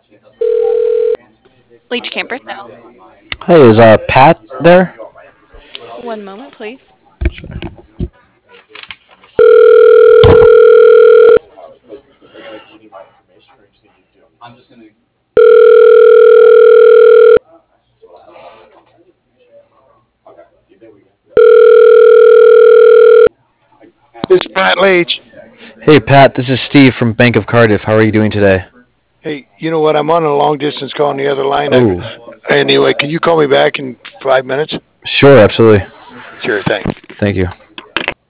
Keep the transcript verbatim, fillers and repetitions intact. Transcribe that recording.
Leach Camper Sales. Hey, is uh Pat there? One moment, please. This is Pat Leach. Hey Pat, this is Steve from Bank of Cardiff. How are you doing today? Hey, you know what? I'm on a long distance call on the other line. I, Oh, anyway, can you call me back in five minutes? sure, absolutely. Sure, thanks. Thank you.